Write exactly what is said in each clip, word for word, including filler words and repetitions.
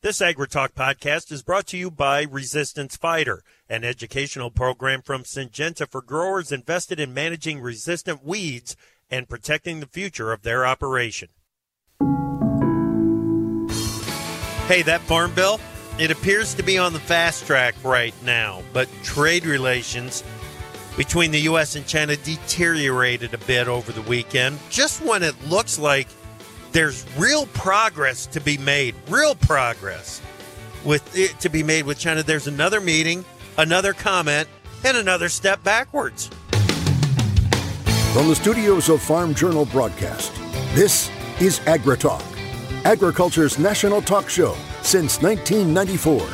This AgriTalk podcast is brought to you by Resistance Fighter, an educational program from Syngenta for growers invested in managing resistant weeds and protecting the future of their operation. Hey, that farm bill, it appears to be on the fast track right now, but trade relations between the U S and China deteriorated a bit over the weekend, just when it looks like there's real progress to be made, real progress with it to be made with China. There's another meeting, another comment, and another step backwards. From the studios of Farm Journal Broadcast, this is AgriTalk, agriculture's national talk show since nineteen ninety-four.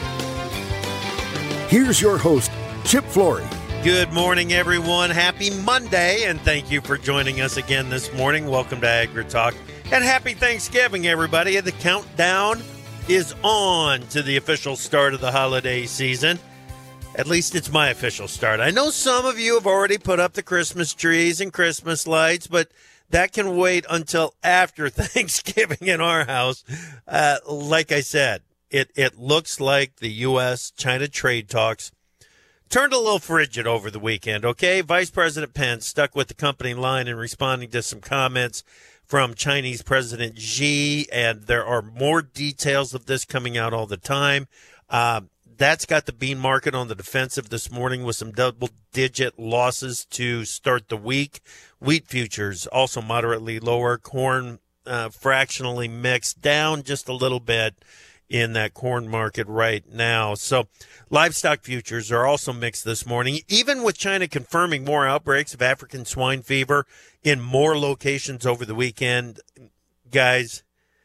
Here's your host, Chip Flory. Good morning, everyone. Happy Monday, and thank you for joining us again this morning. Welcome to AgriTalk. And happy Thanksgiving, everybody. The countdown is on to the official start of the holiday season. At least it's my official start. I know some of you have already put up the Christmas trees and Christmas lights, but that can wait until after Thanksgiving in our house. Uh, like I said, it, it looks like the U S China trade talks turned a little frigid over the weekend, okay? Vice President Pence stuck with the company line in responding to some comments from Chinese President Xi, and there are more details of this coming out all the time. Uh, that's got the bean market on the defensive this morning with some double-digit losses to start the week. Wheat futures also moderately lower. Corn uh, fractionally mixed, down just a little bit in that corn market right now. So livestock futures are also mixed this morning, even with China confirming more outbreaks of African swine fever in more locations over the weekend. Guys,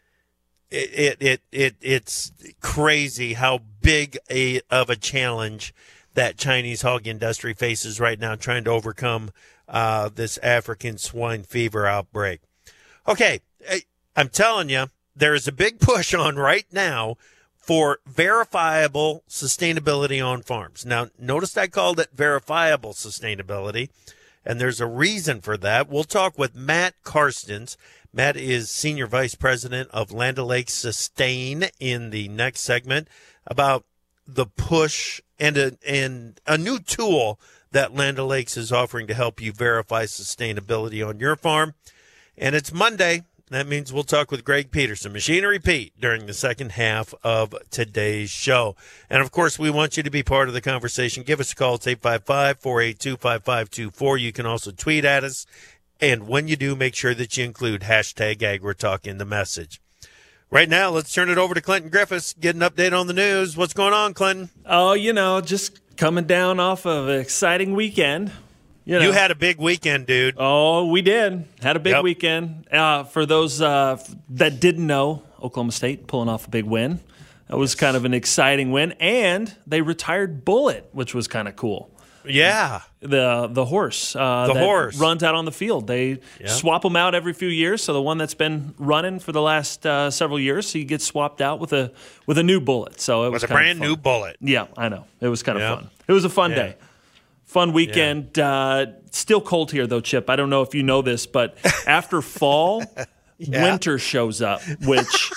it it it, it it's crazy how big a of a challenge that Chinese hog industry faces right now trying to overcome uh, this African swine fever outbreak. Okay, I'm telling you, there is a big push on right now for verifiable sustainability on farms. Now, notice I called it verifiable sustainability, and there's a reason for that. We'll talk with Matt Karstens. Matt is Senior Vice President of Land O'Lakes Sustain in the next segment about the push and a, and a new tool that Land O'Lakes is offering to help you verify sustainability on your farm. And it's Monday. That means we'll talk with Greg Peterson, Machinery Pete, during the second half of today's show. And, of course, we want you to be part of the conversation. Give us a call. It's eight five five, four eight two, five five two four. You can also tweet at us. And when you do, make sure that you include hashtag AgriTalk in the message. Right now, let's turn it over to Clinton Griffiths, get an update on the news. What's going on, Clinton? Oh, you know, just coming down off of an exciting weekend. You know. You had a big weekend, dude. Oh, we did. Had a big Yep. weekend. Uh, for those uh, that didn't know, Oklahoma State pulling off a big win. That was kind of an exciting win. And they retired Bullet, which was kind of cool. Yeah. The the horse. Uh, The that horse. runs out on the field. They Yep. swap them out every few years. So the one that's been running for the last uh, several years, he gets swapped out with a with a new Bullet. So it was With a kind of brand fun. new Bullet. Yeah, I know. It was kind of Yep. fun. It was a fun Yeah. day. Fun weekend. Uh, still cold here, though, Chip. I don't know if you know this, but after fall, Yeah. winter shows up, which,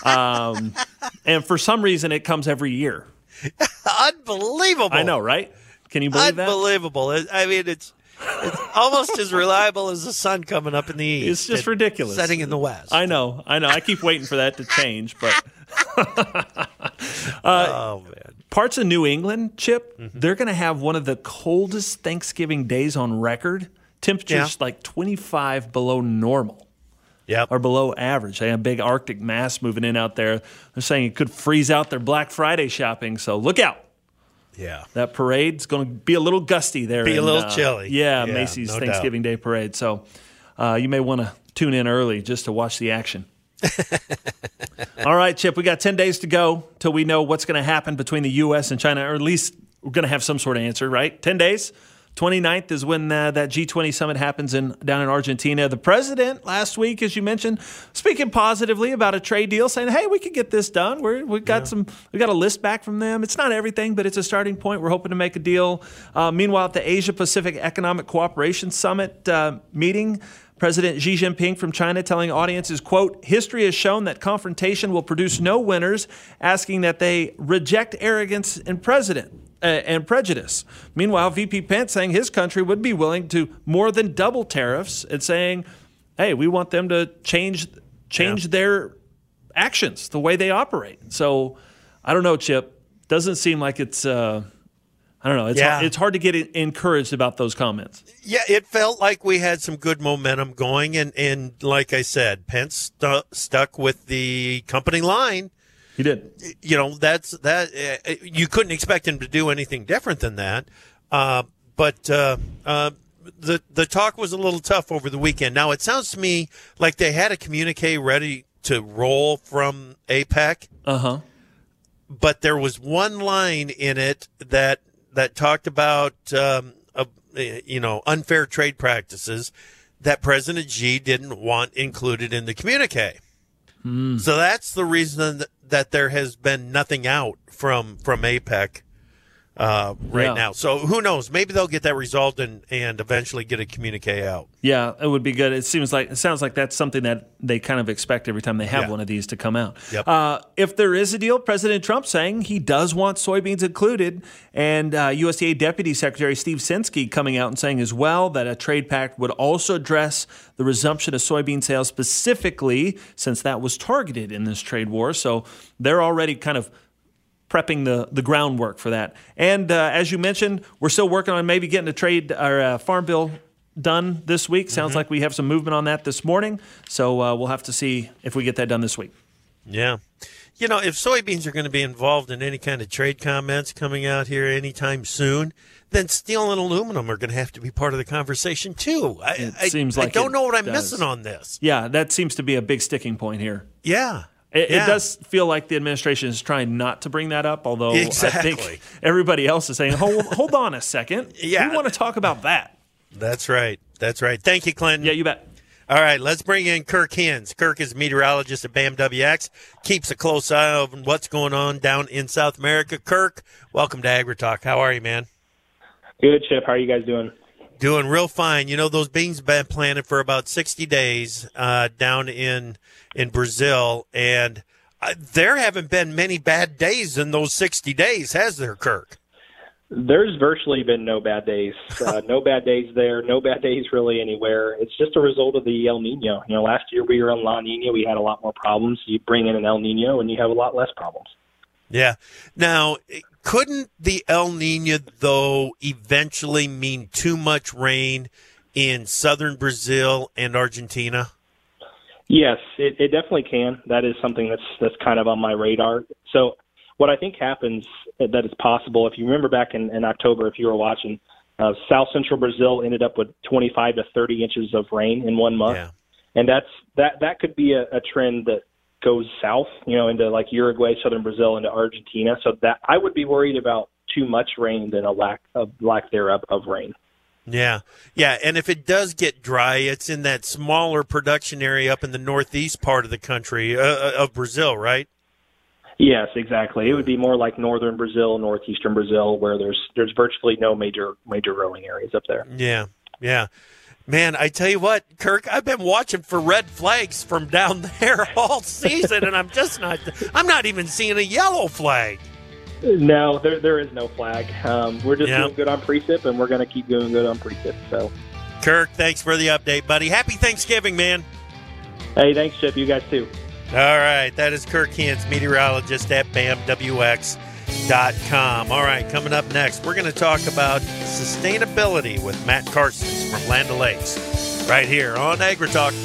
um, and for some reason, it comes every year. Unbelievable. I know, right? Can you believe that? Unbelievable. It- I mean, it's it's almost as reliable as the sun coming up in the east. It's just and ridiculous. Setting in the west. I know, I know. I keep waiting for that to change, but oh, man. parts of New England, Chip, Mm-hmm. they're going to have one of the coldest Thanksgiving days on record. Temperatures Yeah. like twenty-five below normal. Yep. Are below average. They have a big Arctic mass moving in out there. They're saying it could freeze out their Black Friday shopping, so look out. Yeah. That parade's going to be a little gusty there. Be a in, little uh, chilly. Yeah, Yeah, Macy's no Thanksgiving Day Parade. So uh, you may want to tune in early just to watch the action. All right, Chip, we got ten days to go till we know what's going to happen between the U S and China, or at least we're going to have some sort of answer, right? ten days. twenty-ninth is when uh, that G twenty summit happens in down in Argentina. The president last week, as you mentioned, speaking positively about a trade deal, saying, "Hey, we could get this done. We're, we've got yeah. some, we got a list back from them. It's not everything, but it's a starting point. We're hoping to make a deal." Uh, meanwhile, at the Asia Pacific Economic Cooperation Summit uh, meeting, President Xi Jinping from China telling audiences, quote, history has shown that confrontation will produce no winners, asking that they reject arrogance and president uh, and prejudice. Meanwhile, V P Pence saying his country would be willing to more than double tariffs and saying, hey, we want them to change change yeah. their actions, the way they operate. So I don't know, Chip. Doesn't seem like it's uh, I don't know. It's, yeah. hard, it's hard to get encouraged about those comments. Yeah, it felt like we had some good momentum going. And, and like I said, Pence stu- stuck with the company line. He did. You know, that's that. Uh, you couldn't expect him to do anything different than that. Uh, but uh, uh, the the talk was a little tough over the weekend. Now, it sounds to me like they had a communique ready to roll from APEC. Uh-huh. But there was one line in it that that talked about, um, uh, you know, unfair trade practices that President Xi didn't want included in the communique. Mm. So that's the reason that, that there has been nothing out from, from APEC uh, right yeah. now. So who knows? Maybe they'll get that resolved and, and eventually get a communique out. Yeah, it would be good. It seems like it sounds like that's something that they kind of expect every time they have yeah. one of these to come out. Yep. Uh, if there is a deal, President Trump saying he does want soybeans included, and uh, U S D A Deputy Secretary Steve Sinskey coming out and saying as well that a trade pact would also address the resumption of soybean sales specifically, since that was targeted in this trade war. So they're already kind of prepping the, the groundwork for that. And uh, as you mentioned, we're still working on maybe getting a trade or a farm bill done this week. Sounds mm-hmm. like we have some movement on that this morning. So uh, we'll have to see if we get that done this week. Yeah. You know, if soybeans are going to be involved in any kind of trade comments coming out here anytime soon, then steel and aluminum are going to have to be part of the conversation too. I, it I, seems I like don't know what I'm does. missing on this. Yeah, that seems to be a big sticking point here. Yeah. It, yeah. it does feel like the administration is trying not to bring that up, although exactly. I think everybody else is saying, hold, hold on a second. Yeah. We want to talk about that. That's right. That's right. Thank you, Clinton. Yeah, you bet. All right, let's bring in Kirk Hins. Kirk is a meteorologist at B A M W X, keeps a close eye on what's going on down in South America. Kirk, welcome to AgriTalk. How are you, man? Good, Chip. How are you guys doing? Doing real fine. You know, those beans have been planted for about sixty days uh, down in in Brazil, and uh, there haven't been many bad days in those sixty days, has there, Kirk? There's virtually been no bad days. Uh, no bad days there, no bad days really anywhere. It's just a result of the El Nino. You know, last year we were in La Nina. We had a lot more problems. You bring in an El Nino, and you have a lot less problems. Yeah. Now, couldn't the El Nino, though, eventually mean too much rain in southern Brazil and Argentina? Yes, it, it definitely can. That is something that's that's kind of on my radar. So what I think happens that is possible, if you remember back in, in October, if you were watching, uh, South Central Brazil ended up with twenty-five to thirty inches of rain in one month. Yeah. And that's that, that could be a, a trend that goes south, you know, into like Uruguay, southern Brazil, into Argentina. So that I would be worried about too much rain than a lack of lack thereof of rain. Yeah, yeah, and if it does get dry, it's in that smaller production area up in the northeast part of the country, uh, of Brazil, right? Yes, exactly. It would be more like northern Brazil, northeastern Brazil, where there's there's virtually no major major growing areas up there. Yeah, yeah. Man, I tell you what, Kirk, I've been watching for red flags from down there all season, and I'm just not – I'm not even seeing a yellow flag. No, there there is no flag. Um, we're just yeah. doing good on precip, and we're going to keep doing good on precip. So, Kirk, thanks for the update, buddy. Happy Thanksgiving, man. Hey, thanks, Chip. You guys too. All right, that is Kirk Hins, meteorologist at B A M W X dot com. All right, coming up next, we're going to talk about sustainability with Matt Carstens from Land O'Lakes right here on AgriTalk.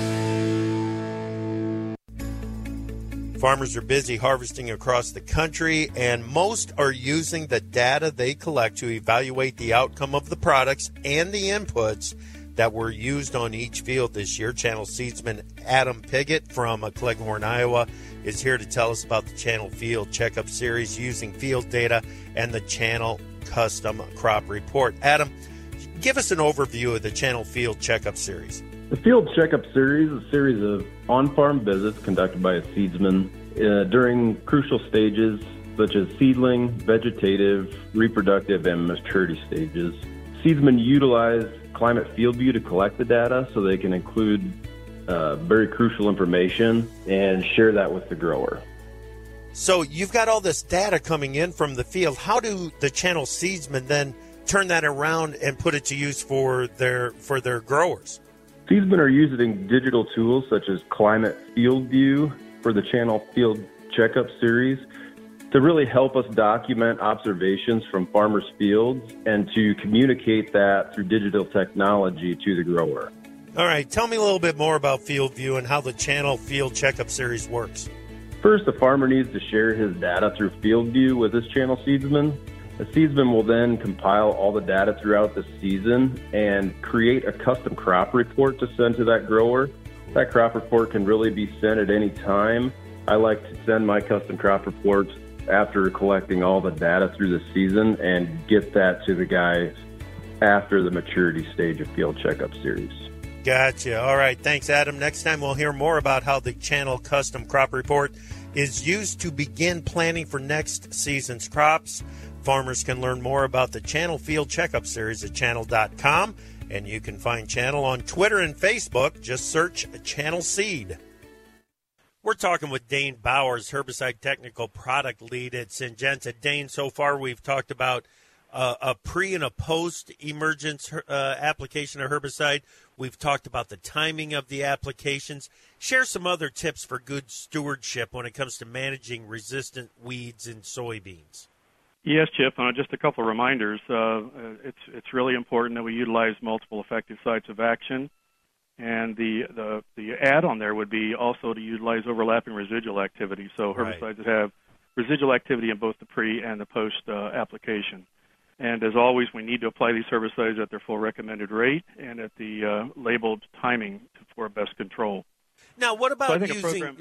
Farmers are busy harvesting across the country, and most are using the data they collect to evaluate the outcome of the products and the inputs that were used on each field this year. Channel Seedsman Adam Piggott from Cleghorn, Iowa, is here to tell us about the Channel Field Checkup Series using field data and the Channel Custom Crop Report. Adam, give us an overview of the Channel Field Checkup Series. The Field Checkup Series is a series of on-farm visits conducted by a seedsman uh, during crucial stages such as seedling, vegetative, reproductive, and maturity stages. Seedsmen utilize Climate Field View to collect the data so they can include uh, very crucial information and share that with the grower. So you've got all this data coming in from the field. How do the channel seedsmen then turn that around and put it to use for their for their growers? Seedsmen are using digital tools such as Climate Field View for the Channel Field Checkup Series to really help us document observations from farmers' fields and to communicate that through digital technology to the grower. All right, tell me a little bit more about Field View and how the Channel Field Checkup Series works. First, the farmer needs to share his data through Field View with his channel seedsman. The seedsman will then compile all the data throughout the season and create a custom crop report to send to that grower. That crop report can really be sent at any time. I like to send my custom crop reports after collecting all the data through the season and get that to the guys after the maturity stage of Field Checkup Series. Gotcha. All right. Thanks, Adam. Next time we'll hear more about how the Channel Custom Crop Report is used to begin planning for next season's crops. Farmers can learn more about the Channel Field Checkup Series at channel dot com, and you can find Channel on Twitter and Facebook. Just search Channel Seed. We're talking with Dane Bowers, Herbicide Technical Product Lead at Syngenta. Dane, so far we've talked about uh, a pre and a post emergence uh, application of herbicide. We've talked about the timing of the applications. Share some other tips for good stewardship when it comes to managing resistant weeds in soybeans. Yes, Chip. Uh, just a couple of reminders. Uh, it's it's really important that we utilize multiple effective sites of action, and the the the add on there would be also to utilize overlapping residual activity. So herbicides right. that have residual activity in both the pre and the post uh, application. And as always, we need to apply these herbicides at their full recommended rate and at the uh, labeled timing for best control. Now, what about so using, program,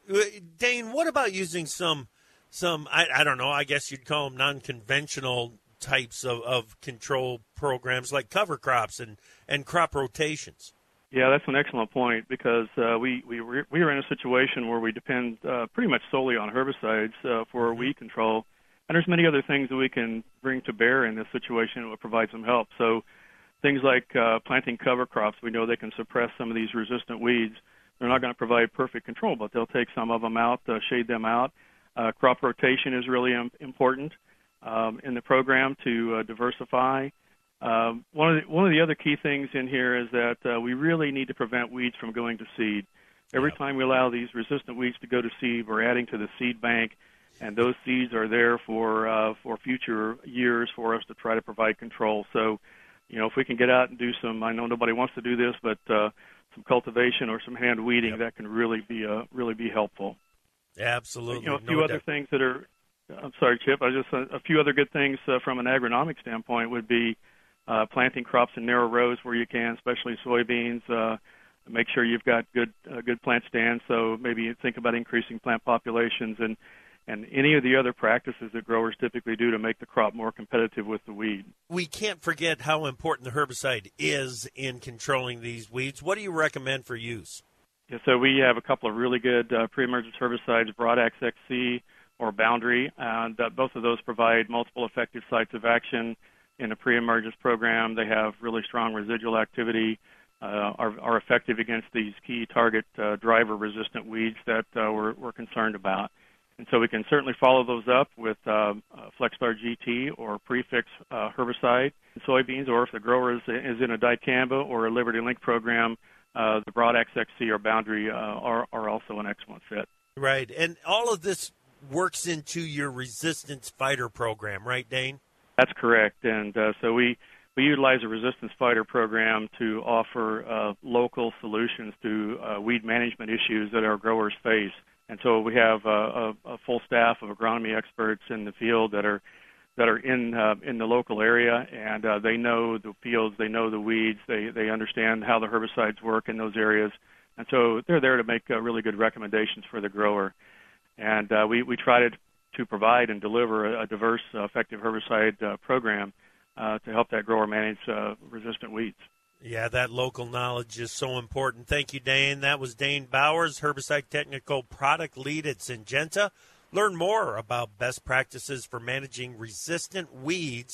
Dane, what about using some, some I, I don't know, I guess you'd call them non-conventional types of, of control programs like cover crops and, and crop rotations? Yeah, that's an excellent point because uh, we, we, we are in a situation where we depend uh, pretty much solely on herbicides uh, for weed control. And there's many other things that we can bring to bear in this situation that would provide some help. So things like uh, planting cover crops, we know they can suppress some of these resistant weeds. They're not going to provide perfect control, but they'll take some of them out, uh, shade them out. Uh, crop rotation is really im- important um, in the program to uh, diversify. Um, one of the, one of the other key things in here is that uh, we really need to prevent weeds from going to seed. Every time we allow these resistant weeds to go to seed, we're adding to the seed bank. And those seeds are there for uh, for future years for us to try to provide control. So, you know, if we can get out and do some, I know nobody wants to do this, but uh, some cultivation or some hand weeding, yep. that can really be uh, really be helpful. Absolutely. You know, a few no other doubt. things that are, I'm sorry, Chip, I just uh, a few other good things uh, from an agronomic standpoint would be uh, planting crops in narrow rows where you can, especially soybeans. Uh, make sure you've got good uh, good plant stands. So maybe think about increasing plant populations and. and any of the other practices that growers typically do to make the crop more competitive with the weed. We can't forget how important the herbicide is in controlling these weeds. What do you recommend for use? Yeah, so we have a couple of really good uh, pre-emergence herbicides, Broadax X C or Boundary, and uh, both of those provide multiple effective sites of action in a pre-emergence program. They have really strong residual activity, uh, are, are effective against these key target uh, driver-resistant weeds that uh, we're, we're concerned about. And so we can certainly follow those up with uh, uh, FlexStar G T or Prefix uh, herbicide in soybeans, or if the grower is, is in a dicamba or a Liberty Link program, uh, the Broadax X C or Boundary uh, are, are also an excellent fit. Right, and all of this works into your resistance fighter program, right, Dane? That's correct, and uh, so we, we utilize a resistance fighter program to offer uh, local solutions to uh, weed management issues that our growers face. And so we have a, a, a full staff of agronomy experts in the field that are that are in uh, in the local area, and uh, they know the fields, they know the weeds, they they understand how the herbicides work in those areas, and so they're there to make uh, really good recommendations for the grower. And uh, we we try to to provide and deliver a, a diverse, uh, effective herbicide uh, program uh, to help that grower manage uh, resistant weeds. Yeah, that local knowledge is so important. Thank you, Dane. That was Dane Bowers, Herbicide Technical Product Lead at Syngenta. Learn more about best practices for managing resistant weeds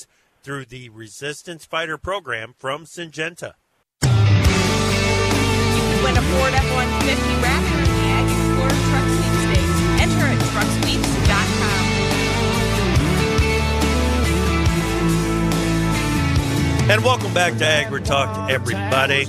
through the Resistance Fighter program from Syngenta. You could win a Ford F one fifty Raptor in the Ag Explorer Truck Sweepstakes. Enter at truck sweeps dot com. And welcome back to AgriTalk, everybody.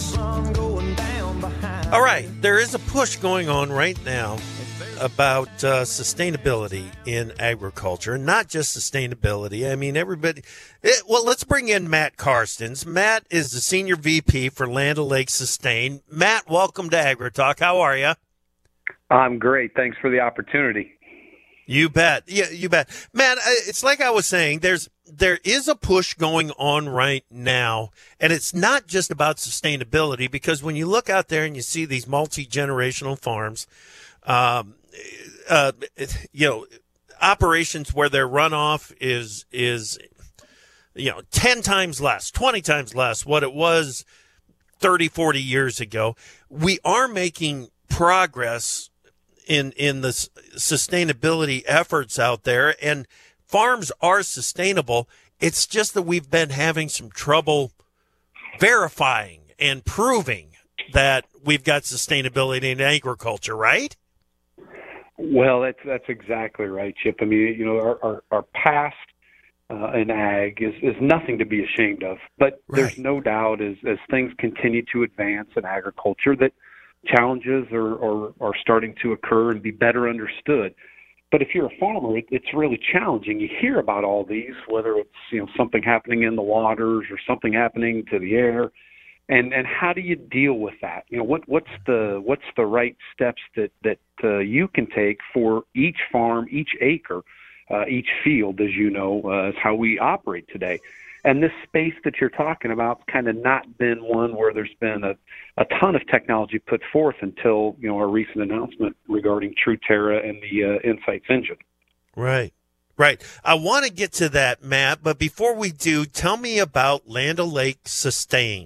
All right, there is a push going on right now about uh, sustainability in agriculture, not just sustainability. I mean, everybody. It, well, let's bring in Matt Karstens. Matt is the Senior V P for Land O'Lakes Sustain. Matt, welcome to AgriTalk. How are you? I'm great. Thanks for the opportunity. You bet. Yeah, you bet. Man, it's like I was saying, there's there is a push going on right now, and it's not just about sustainability, because when you look out there and you see these multi-generational farms, um, uh, you know, operations where their runoff is is you know ten times less, twenty times less what it was thirty, forty years ago, we are making progress in in the sustainability efforts out there, and farms are sustainable. It's just that we've been having some trouble verifying and proving that we've got sustainability in agriculture, right? Well, that's that's exactly right, Chip. I mean, you know, our our, our past uh, in ag is, is nothing to be ashamed of, but right. There's no doubt as as things continue to advance in agriculture that challenges are, are, are starting to occur and be better understood. But if you're a farmer, it, it's really challenging. You hear about all these, whether it's you know something happening in the waters or something happening to the air, and and how do you deal with that? You know, what what's the what's the right steps that that uh, you can take for each farm, each acre, uh, each field, as you know, uh, is how we operate today. And this space that you're talking about has kind of not been one where there's been a, a ton of technology put forth until, you know, our recent announcement regarding TruTerra and the uh, Insights engine. Right, right. I want to get to that, Matt, but before we do, tell me about Land O'Lakes Sustain.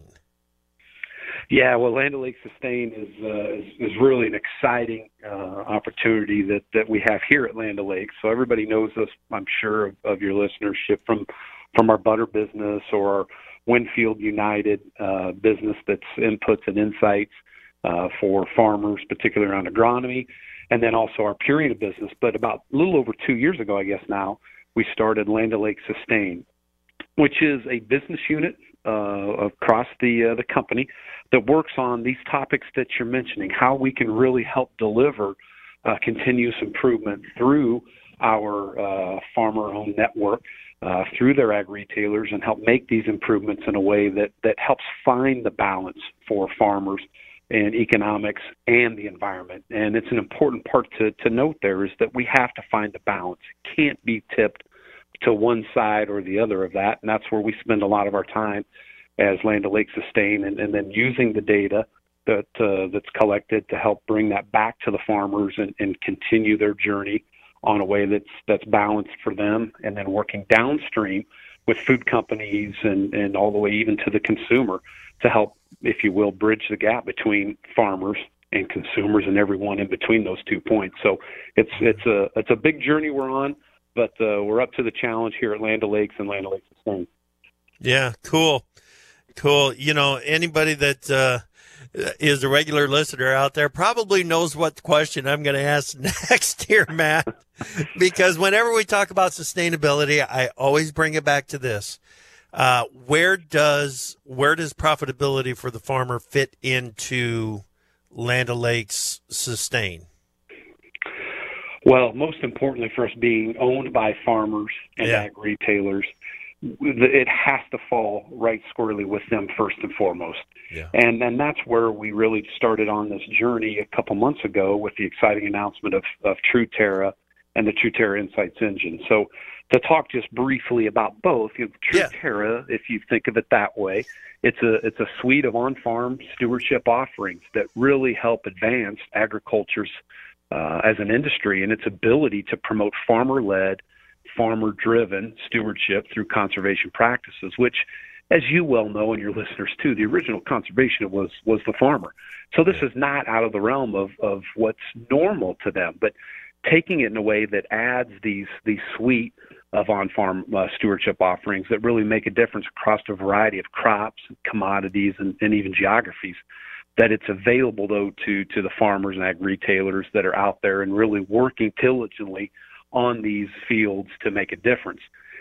Yeah, well, Land O'Lakes Sustain is, uh, is is really an exciting uh, opportunity that, that we have here at Land O'Lakes. So everybody knows us, I'm sure, of, of your listenership from from our butter business or our Winfield United uh, business that's inputs and insights uh, for farmers, particularly around agronomy, and then also our Purina business. But about a little over two years ago, I guess now, we started Land O'Lakes Sustain, which is a business unit uh, across the uh, the company that works on these topics that you're mentioning, how we can really help deliver uh, continuous improvement through our uh, farmer-owned network, Uh, through their ag retailers, and help make these improvements in a way that, that helps find the balance for farmers and economics and the environment. And it's an important part to, to note there is that we have to find the balance. It can't be tipped to one side or the other of that, and that's where we spend a lot of our time as Land O'Lakes Sustain, and, and then using the data that uh, that's collected to help bring that back to the farmers and, and continue their journey on a way that's that's balanced for them, and then working downstream with food companies and, and all the way even to the consumer to help, if you will, bridge the gap between farmers and consumers and everyone in between those two points. So it's it's a it's a big journey we're on, but uh, we're up to the challenge here at Land O'Lakes and Land O'Lakes Sustain. Yeah, cool, cool. You know, anybody that uh, is a regular listener out there probably knows what question I'm going to ask next here, Matt, because whenever we talk about sustainability, I always bring it back to this. Uh, where does where does profitability for the farmer fit into Land O'Lakes Sustain? Well, most importantly for us being owned by farmers and yeah. ag retailers, it has to fall right squarely with them first and foremost. Yeah. And and that's where we really started on this journey a couple months ago with the exciting announcement of, of TruTerra and the TruTerra Insights engine. So to talk just briefly about both, you know, TruTerra, yeah. if you think of it that way, it's a it's a suite of on-farm stewardship offerings that really help advance agriculture's uh, as an industry and its ability to promote farmer-led, farmer-driven stewardship through conservation practices, which, as you well know, and your listeners too, the original conservation was was the farmer. So this is not out of the realm of, of what's normal to them, but taking it in a way that adds these these suite of on-farm uh, stewardship offerings that really make a difference across a variety of crops, commodities, and, and even geographies. That it's available, though, to, to the farmers and ag retailers that are out there and really working diligently on these fields to make a difference.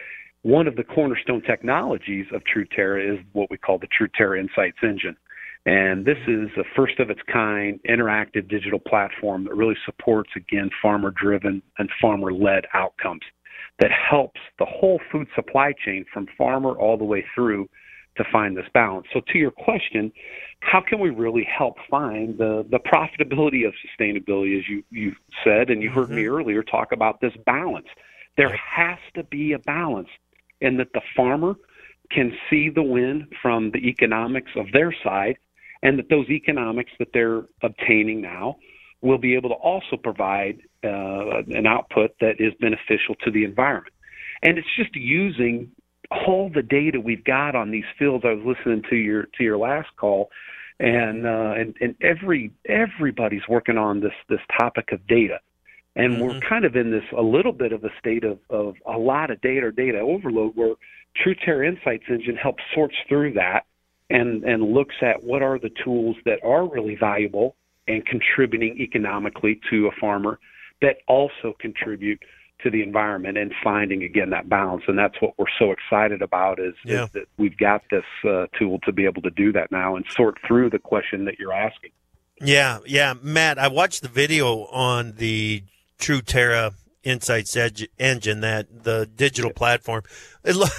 One of the cornerstone technologies of TruTerra is what we call the TruTerra Insights Engine. And this is a first of its kind interactive digital platform that really supports, again, farmer-driven and farmer-led outcomes that helps the whole food supply chain from farmer all the way through to find this balance. So to your question, how can we really help find the, the profitability of sustainability, as you, you said, and you heard mm-hmm. me earlier talk about this balance. There yep. has to be a balance in that the farmer can see the win from the economics of their side, and that those economics that they're obtaining now will be able to also provide uh, an output that is beneficial to the environment. And it's just using all the data we've got on these fields. I was listening to your to your last call, and uh, and and every everybody's working on this this topic of data, and mm-hmm. we're kind of in this a little bit of a state of of a lot of data or data overload, where TruTerra Insights Engine helps sorts through that and and looks at what are the tools that are really valuable and contributing economically to a farmer that also contribute to the environment, and finding, again, that balance. And that's what we're so excited about is, yeah. is that we've got this uh, tool to be able to do that now and sort through the question that you're asking. Yeah, yeah. Matt, I watched the video on the TruTerra Insights Edge Engine, that the digital platform. It lo-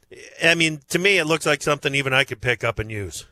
I mean, to me, it looks like something even I could pick up and use.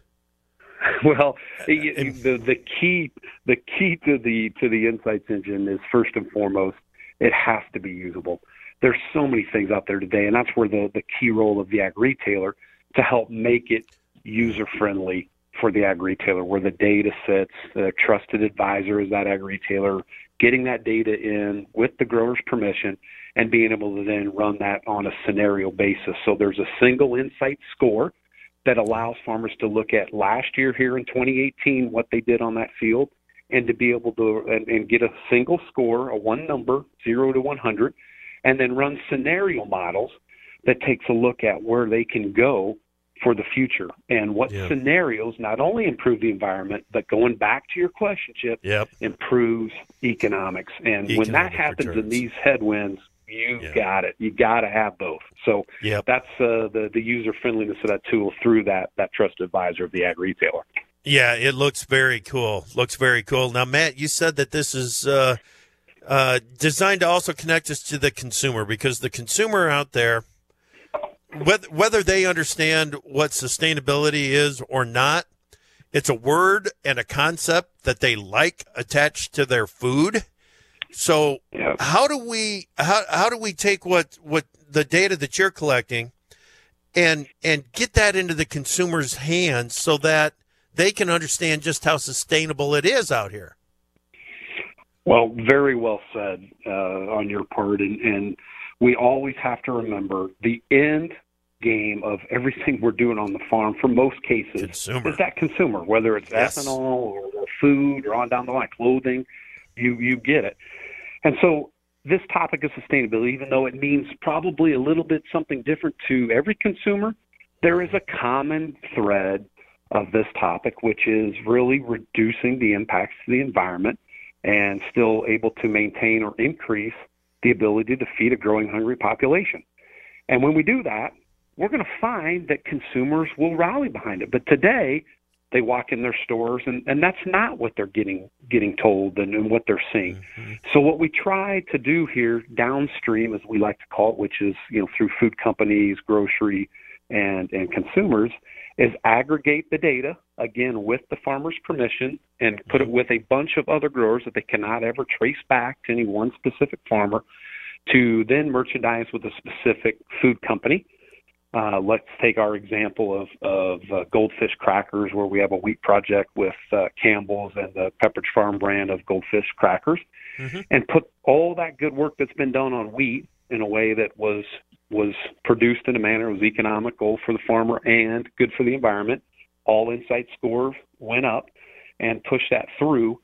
Well, the the key the key to the to the Insights Engine is, first and foremost, it has to be usable. There's so many things out there today, and that's where the, the key role of the ag retailer to help make it user-friendly for the ag retailer, where the data sits, the trusted advisor is that ag retailer, getting that data in with the grower's permission and being able to then run that on a scenario basis. So there's a single insight score that allows farmers to look at last year here in twenty eighteen, what they did on that field, and to be able to and, and get a single score, a one number, zero to one hundred, and then run scenario models that takes a look at where they can go for the future and what yeah. scenarios not only improve the environment, but going back to your question, Chip, yep. improves economics. And Economic when that happens returns. in these headwinds, you've yeah. got it. You got to have both. So yep. that's uh, the, the user-friendliness of that tool through that, that trusted advisor of the ag retailer. Yeah, it looks very cool. Looks very cool. Now, Matt, you said that this is uh, uh, designed to also connect us to the consumer, because the consumer out there, whether, whether they understand what sustainability is or not, it's a word and a concept that they like attached to their food. So yeah. how do we how how do we take what what the data that you're collecting and and get that into the consumer's hands so that they can understand just how sustainable it is out here? Well, very well said uh, on your part. And, and we always have to remember the end game of everything we're doing on the farm, for most cases, consumer. is that consumer, whether it's yes. ethanol or, or food or on down the line, clothing, you, you get it. And so this topic of sustainability, even though it means probably a little bit something different to every consumer, there is a common thread of this topic, which is really reducing the impacts to the environment and still able to maintain or increase the ability to feed a growing hungry population. And when we do that, we're going to find that consumers will rally behind it. But today, they walk in their stores, and, and that's not what they're getting getting told and, and what they're seeing. Mm-hmm. So what we try to do here downstream, as we like to call it, which is, you know, through food companies, grocery, and, and consumers, is aggregate the data, again, with the farmer's permission, and put it with a bunch of other growers that they cannot ever trace back to any one specific farmer, to then merchandise with a specific food company. Uh, let's take our example of, of uh, Goldfish crackers, where we have a wheat project with uh, Campbell's and the Pepperidge Farm brand of Goldfish crackers, mm-hmm. and put all that good work that's been done on wheat in a way that was was produced in a manner that was economical for the farmer and good for the environment. All insight scores went up, and push that through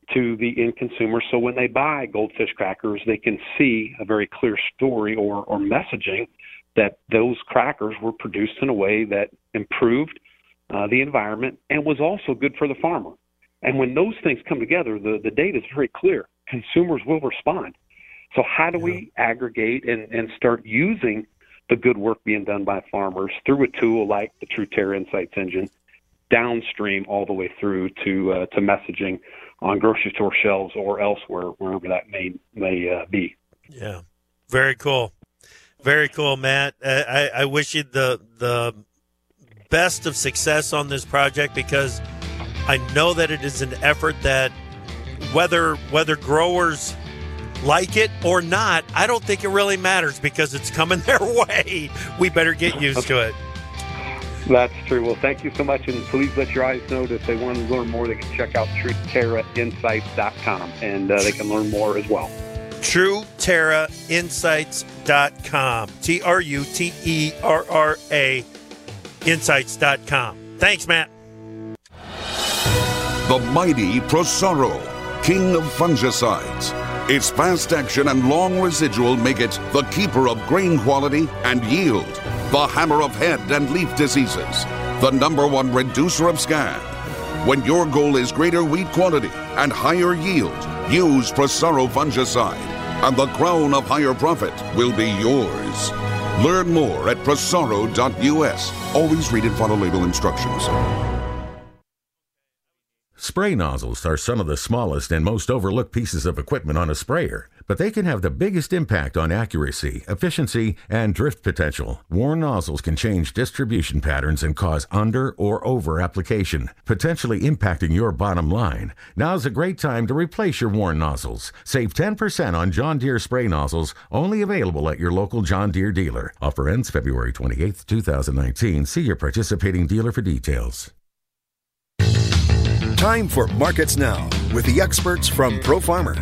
to the end consumer. So when they buy Goldfish crackers, they can see a very clear story or, or messaging that those crackers were produced in a way that improved uh, the environment and was also good for the farmer. And when those things come together, the, the data is very clear. Consumers will respond. So how do yeah. we aggregate and, and start using the good work being done by farmers through a tool like the TruTerra Insights Engine, downstream all the way through to uh, to messaging on grocery store shelves or elsewhere, wherever that may may uh, be. Yeah, very cool, very cool, Matt. Uh, I, I wish you the the best of success on this project, because I know that it is an effort that whether whether growers like it or not, I don't think it really matters, because it's coming their way. We better get used to it. That's true. Well, thank you so much, and please let your eyes know that if they want to learn more, they can check out True Terra Insights dot com, and uh, they can learn more as well. True Terra Insights dot com. T R U T E R R A Insights dot com. Thanks, Matt. The mighty Prosaro, king of fungicides. Its fast action and long residual make it the keeper of grain quality and yield, the hammer of head and leaf diseases, the number one reducer of scab. When your goal is greater wheat quality and higher yield, use Prosaro fungicide, and the crown of higher profit will be yours. Learn more at prosaro dot U S. Always read and follow label instructions. Spray nozzles are some of the smallest and most overlooked pieces of equipment on a sprayer, but they can have the biggest impact on accuracy, efficiency, and drift potential. Worn nozzles can change distribution patterns and cause under or over application, potentially impacting your bottom line. Now's a great time to replace your worn nozzles. Save ten percent on John Deere spray nozzles, only available at your local John Deere dealer. Offer ends February twenty-eighth, twenty nineteen. See your participating dealer for details. Time for Markets Now with the experts from ProFarmer.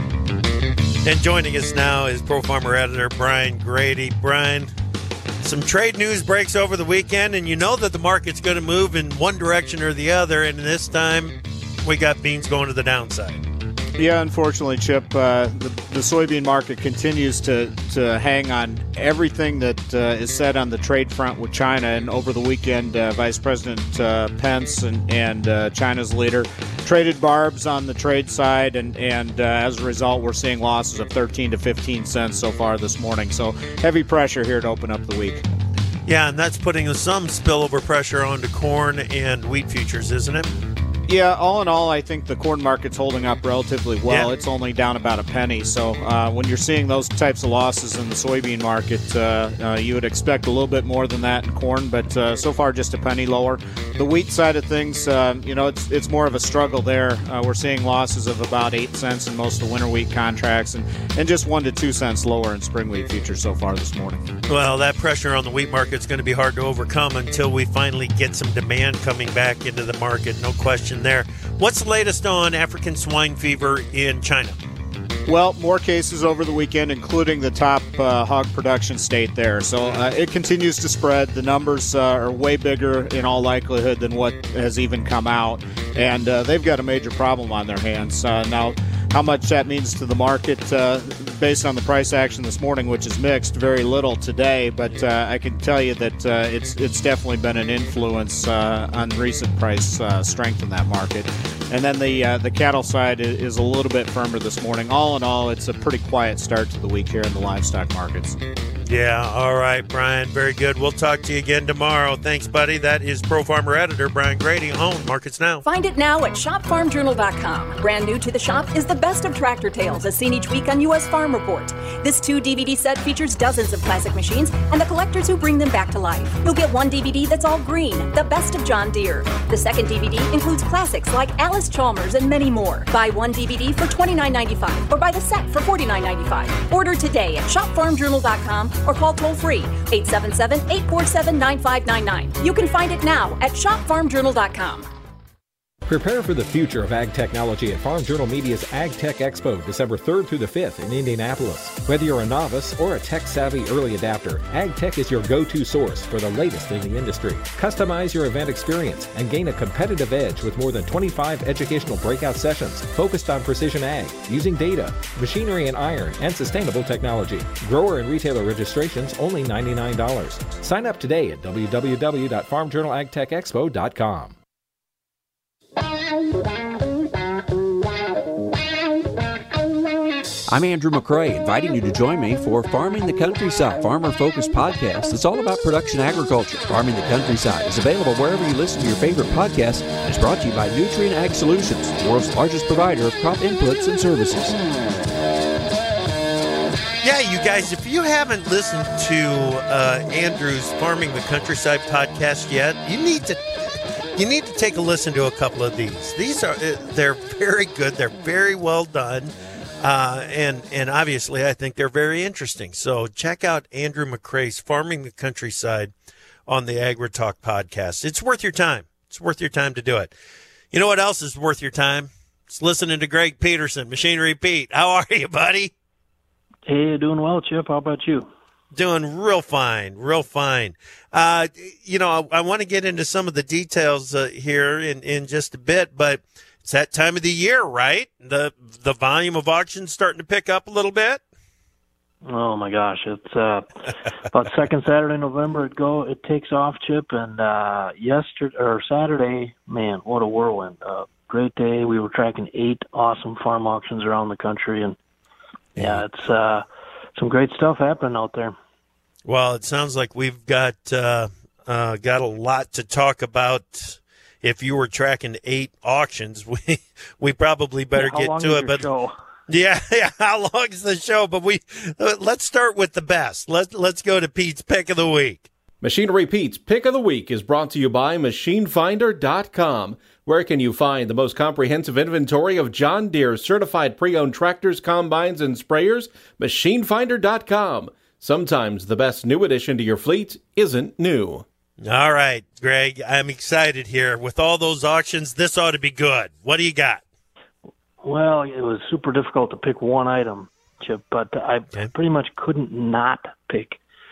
And joining us now is ProFarmer editor Brian Grady. Brian, some trade news breaks over the weekend, and you know that the market's going to move in one direction or the other, and this time we got beans going to the downside. Yeah, unfortunately, Chip, uh, the, the soybean market continues to, to hang on everything that uh, is said on the trade front with China. And over the weekend, uh, Vice President uh, Pence and, and uh, China's leader traded barbs on the trade side. And, and uh, as a result, we're seeing losses of thirteen to fifteen cents so far this morning. So heavy pressure here to open up the week. Yeah, and that's putting some spillover pressure onto corn and wheat futures, isn't it? Yeah, all in all, I think the corn market's holding up relatively well. Yeah. It's only down about a penny. So uh, when you're seeing those types of losses in the soybean market, uh, uh, you would expect a little bit more than that in corn, but uh, so far just a penny lower. The wheat side of things, uh, you know, it's it's more of a struggle there. Uh, we're seeing losses of about eight cents in most of the winter wheat contracts, and, and just one to two cents lower in spring wheat futures so far this morning. Well, that pressure on the wheat market is going to be hard to overcome until we finally get some demand coming back into the market. No question there. What's the latest on African swine fever in China? Well, more cases over the weekend, including the top uh, hog production state there. So uh, it continues to spread. The numbers uh, are way bigger in all likelihood than what has even come out. And uh, they've got a major problem on their hands. Uh, now, how much that means to the market, uh, based on the price action this morning, which is mixed, very little today. But uh, I can tell you that uh, it's it's definitely been an influence uh, on recent price uh, strength in that market. And then the uh, the cattle side is a little bit firmer this morning. All in all, it's a pretty quiet start to the week here in the livestock markets. Yeah, all right, Brian. Very good. We'll talk to you again tomorrow. Thanks, buddy. That is ProFarmer editor Brian Grady on Markets Now. Find it now at shop farm journal dot com. Brand new to the shop is the best of tractor tales as seen each week on U S Farm Report. This two D V D set features dozens of classic machines and the collectors who bring them back to life. You'll get one D V D that's all green, the best of John Deere. The second D V D includes classics like Alice Chalmers and many more. Buy one D V D for twenty-nine ninety-five or buy the set for forty-nine ninety-five. Order today at shop farm journal dot com or call toll-free eight seven seven, eight four seven, nine five nine nine. You can find it now at shop farm journal dot com. Prepare for the future of ag technology at Farm Journal Media's Ag Tech Expo, December third through the fifth in Indianapolis. Whether you're a novice or a tech-savvy early adapter, Ag Tech is your go-to source for the latest in the industry. Customize your event experience and gain a competitive edge with more than twenty-five educational breakout sessions focused on precision ag, using data, machinery and iron, and sustainable technology. Grower and retailer registrations only ninety-nine dollars. Sign up today at w w w dot farm journal ag tech expo dot com. I'm Andrew McCrae, inviting you to join me for Farming the Countryside, farmer-focused podcast that's all about production agriculture. Farming the Countryside is available wherever you listen to your favorite podcast and is brought to you by Nutrien Ag Solutions, the world's largest provider of crop inputs and services. Yeah, you guys, if you haven't listened to uh, Andrew's Farming the Countryside podcast yet, you need to you need to take a listen to a couple of these. These are they're very good. They're very well done. Uh, and and obviously, I think they're very interesting. So check out Andrew McCrae's Farming the Countryside on the AgriTalk podcast. It's worth your time. It's worth your time to do it. You know what else is worth your time? It's listening to Greg Peterson, Machinery Pete. How are you, buddy? Hey, doing well, Chip. How about you? Doing real fine, real fine. Uh, you know, I, I want to get into some of the details uh, here in, in just a bit, but it's that time of the year, right? The the volume of auctions starting to pick up a little bit. Oh my gosh, it's uh, about second Saturday in November. It go it takes off, Chip, and uh, yesterday or Saturday, man, what a whirlwind! Uh, great day. We were tracking eight awesome farm auctions around the country, and yeah, it's uh, some great stuff happening out there. Well, it sounds like we've got uh, uh, got a lot to talk about. If you were tracking eight auctions, we we probably better yeah, get to it. But show? yeah, yeah, how long is the show? But we uh, let's start with the best. Let's let's go to Pete's pick of the week. Machinery Pete's pick of the week is brought to you by machine finder dot com. Where can you find the most comprehensive inventory of John Deere certified pre-owned tractors, combines, and sprayers? machine finder dot com. Sometimes the best new addition to your fleet isn't new. All right, Greg, I'm excited here. With all those auctions, this ought to be good. What do you got? Well, it was super difficult to pick one item, Chip, but I okay. pretty much couldn't not pick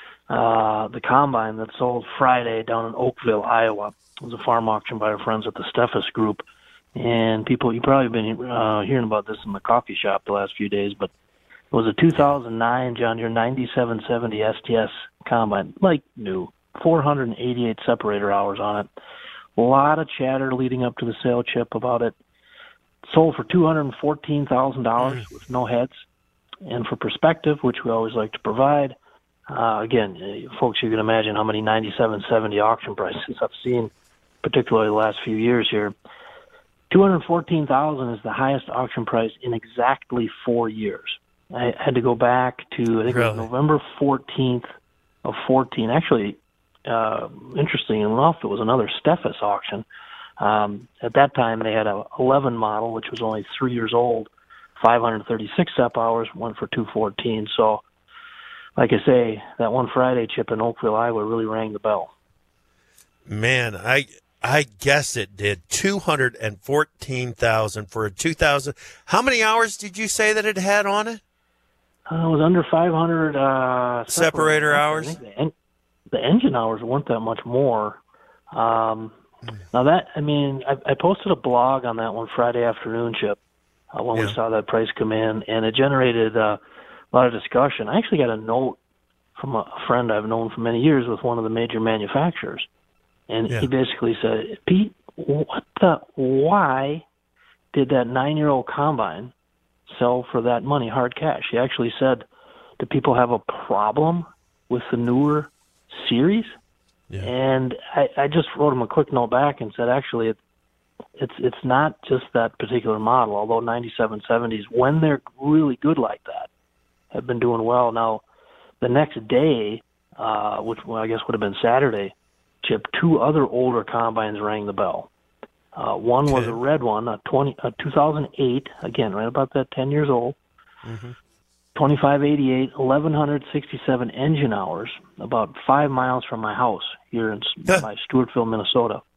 uh, the combine that sold Friday down in Oakville, Iowa. It was a farm auction by our friends at the Steffes Group. And people, you've probably been uh, hearing about this in the coffee shop the last few days, but it was a two thousand nine John Deere ninety-seven seventy S T S combine, like new. four hundred eighty-eight separator hours on it. A lot of chatter leading up to the sale, Chip, about it. Sold for two hundred fourteen thousand dollars with no heads. And for perspective, which we always like to provide, uh, again, folks, you can imagine how many ninety-seven seventy auction prices I've seen, particularly the last few years here. two hundred fourteen thousand dollars is the highest auction price in exactly four years. I had to go back to, I think really? it was November fourteenth of fourteen. Actually, Uh, interesting enough, it was another Steffes auction. Um, at that time, they had a eleven model, which was only three years old, five hundred thirty-six step hours, went for two fourteen. So, like I say, that one Friday, Chip, in Oakville, Iowa, really rang the bell. Man, I I guess it did. two hundred fourteen thousand for a two thousand. How many hours did you say that it had on it? Uh, it was under five hundred uh, separator, separator hours. I think the, en- the engine hours weren't that much more. Um, now that, I mean, I, I posted a blog on that one Friday afternoon, Chip, uh, when yeah. we saw that price come in, and it generated uh, a lot of discussion. I actually got a note from a friend I've known for many years with one of the major manufacturers, and yeah. he basically said, Pete, what the, why did that nine-year-old combine sell for that money, hard cash? He actually said, do people have a problem with the newer series? Yeah. And I, I just wrote him a quick note back and said, actually, it, it's it's not just that particular model, although ninety-seven seventies, when they're really good like that, have been doing well. Now, the next day, uh, which well, I guess would have been Saturday, Chip, two other older combines rang the bell. Uh, one was a red one, a, twenty, a two thousand eight, again, right about that, ten years old, mm-hmm. twenty-five eighty-eight, eleven sixty-seven engine hours, about five miles from my house here in by Stewartville, Minnesota.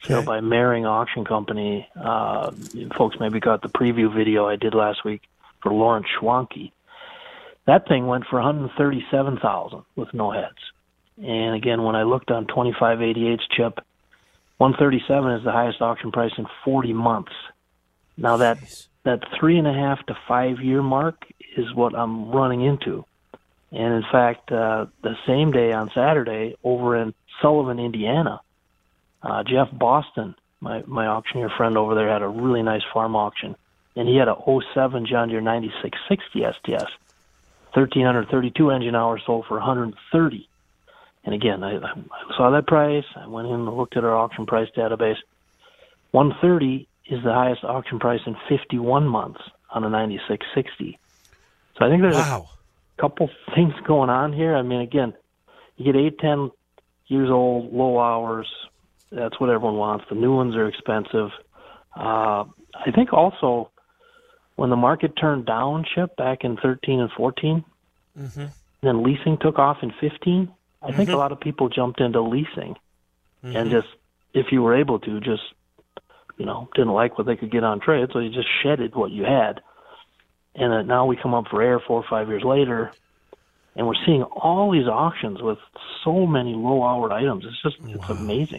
sale by Mehring Auction Company. Uh, folks maybe got the preview video I did last week for Lawrence Schwanke. That thing went for one hundred thirty-seven thousand dollars with no heads. And again, when I looked on twenty-five eighty-eight's chip, one hundred thirty-seven is the highest auction price in forty months. Now that Jeez. that three and a half to five year mark is what I'm running into. And in fact, uh, the same day on Saturday over in Sullivan, Indiana, uh, Jeff Boston, my, my auctioneer friend over there, had a really nice farm auction. And he had a oh seven John Deere ninety-six sixty S T S. one thousand three hundred thirty-two engine hours sold for one hundred thirty. And again, I, I saw that price. I went in and looked at our auction price database. one hundred thirty is the highest auction price in fifty-one months on a ninety-six sixty. So I think there's wow. a couple things going on here. I mean, again, you get eight, ten years old, low hours. That's what everyone wants. The new ones are expensive. Uh, I think also when the market turned down, Chip, back in thirteen and fourteen, mm-hmm. and then leasing took off in fifteen, I mm-hmm. think a lot of people jumped into leasing mm-hmm. and just, if you were able to, just, you know, didn't like what they could get on trade, so you just shedded what you had. And uh, now we come up for air four or five years later, and we're seeing all these auctions with so many low-hour items. It's just, wow. it's amazing.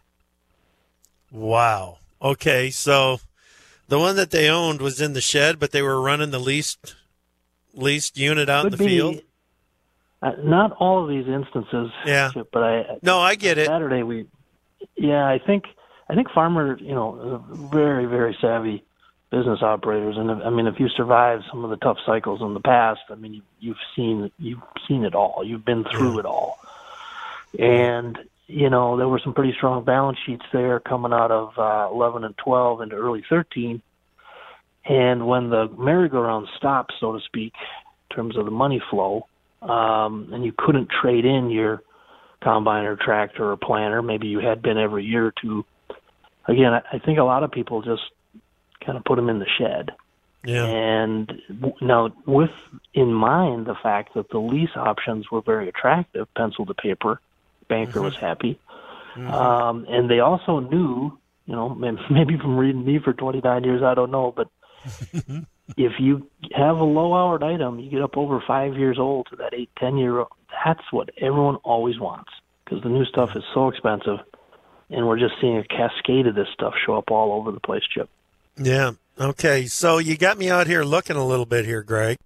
Wow. Okay, so the one that they owned was in the shed, but they were running the leased leased unit out Could in the be, field? Uh, not all of these instances. Yeah. Chip, but I no, I get it. Saturday we, yeah, I think I think farmers, you know, very very savvy business operators, and I mean, if you survive some of the tough cycles in the past, I mean, you, you've seen you've seen it all. You've been through yeah. it all, and you know there were some pretty strong balance sheets there coming out of uh, eleven and twelve into early thirteen, and when the merry-go-round stopped, so to speak, in terms of the money flow. Um, and you couldn't trade in your combine or tractor or planter. Maybe you had been every year or two. Again, I, I think a lot of people just kind of put them in the shed. Yeah. And w- now, with in mind the fact that the lease options were very attractive, pencil to paper, banker mm-hmm. was happy. Mm-hmm. Um, and they also knew, you know, maybe from reading me for twenty-nine years, I don't know, but if you have a low-hour item, you get up over five years old to that eight, ten-year-old, that's what everyone always wants because the new stuff is so expensive, and we're just seeing a cascade of this stuff show up all over the place, Chip. Yeah. Okay. So you got me out here looking a little bit here, Greg.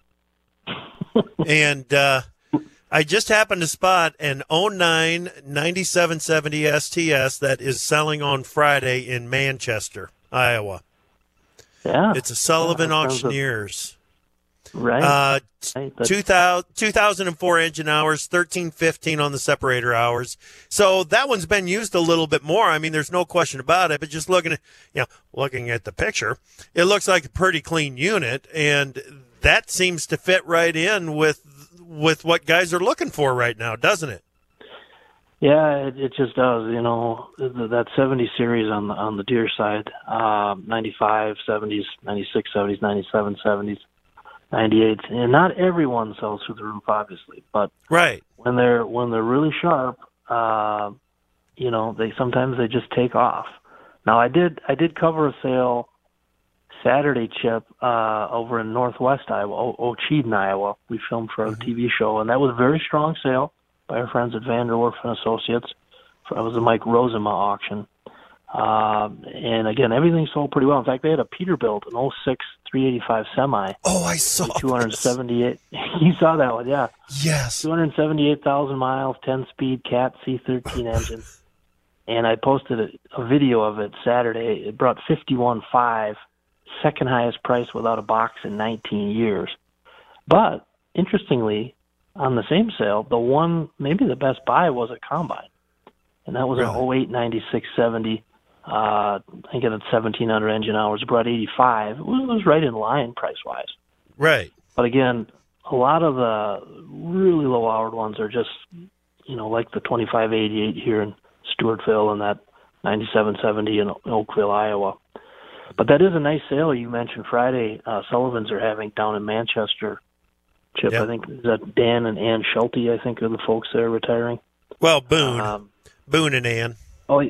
and uh, I just happened to spot an oh nine ninety-seven seventy S T S that is selling on Friday in Manchester, Iowa. Yeah. It's a Sullivan yeah, Auctioneers. Of, right. Uh, right two thousand, two thousand four engine hours, thirteen fifteen on the separator hours. So that one's been used a little bit more. I mean, there's no question about it, but just looking at, you know, looking at the picture, it looks like a pretty clean unit, and that seems to fit right in with with what guys are looking for right now, doesn't it? Yeah, it, it just does. You know, that seventy series on the on the Deere side, uh, ninety-five, seventies, ninety-six, seventies, ninety-seven, seventies, ninety-eights, and not everyone sells through the roof, obviously. But right when they're when they're really sharp, uh, you know, they sometimes they just take off. Now, I did I did cover a sale Saturday, Chip, uh, over in Northwest Iowa, o- Ocheeden, Iowa. We filmed for a mm-hmm. T V show, and that was a very strong sale by our friends at Vanderwerf and Associates. It was a Mike Rosema auction. Um, and again, everything sold pretty well. In fact, they had a Peterbilt, an oh six three eighty-five semi. Oh, I saw two hundred seventy-eight. You saw that one, yeah. Yes. two hundred seventy-eight thousand miles, ten-speed Cat C thirteen engine. And I posted a, a video of it Saturday. It brought fifty-one five, second highest price without a box in nineteen years. But, interestingly, on the same sale, the one, maybe the best buy was a combine. And that was really? An oh eight ninety-six seventy. Uh, I think it had seventeen hundred engine hours, brought eighty-five. It was, it was right in line price-wise. Right. But again, a lot of the really low-hour ones are just, you know, like the twenty-five eighty-eight here in Stewartville and that ninety-seven seventy in Oakville, Iowa. But that is a nice sale you mentioned Friday. Uh, Sullivan's are having down in Manchester. Chip, yep. I think is that Dan and Ann Schulte, I think, are the folks that are retiring. Well, Boone. Um, Boone and Ann. Oh,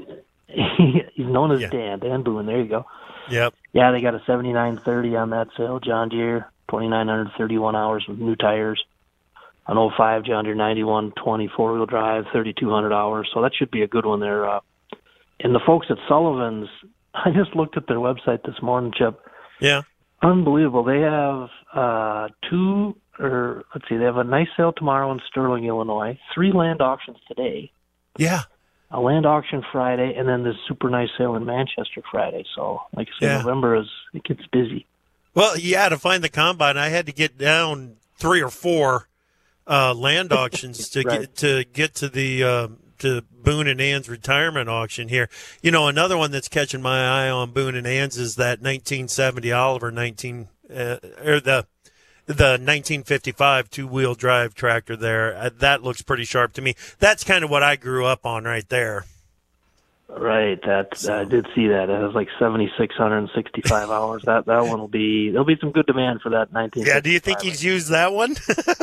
He's known as Yeah. Dan, Dan Boone. There you go. Yep. Yeah, they got a seventy-nine thirty on that sale. John Deere, twenty-nine hundred thirty-one hours with new tires. An oh five John Deere ninety-one twenty four-wheel drive, thirty-two hundred hours. So that should be a good one there. Uh, and the folks at Sullivan's, I just looked at their website this morning, Chip. Yeah. Unbelievable. They have uh, two, or let's see, they have a nice sale tomorrow in Sterling, Illinois, three land auctions today. Yeah. A land auction Friday, and then this super nice sale in Manchester Friday. So, like I said, Yeah. November is, it gets busy. Well, yeah, to find the combine, I had to get down three or four uh, land auctions to Right. get to get to the uh, to Boone and Ann's retirement auction here. You know, another one that's catching my eye on Boone and Ann's is that nineteen seventy Oliver nineteen uh, or the the nineteen fifty-five two-wheel drive tractor there. Uh, that looks pretty sharp to me. That's kind of what I grew up on right there. Right, that I did see that. It was like seventy-six hundred sixty-five hours. That that one will be, there'll be some good demand for that nineteen. Yeah, do you think he's used that one?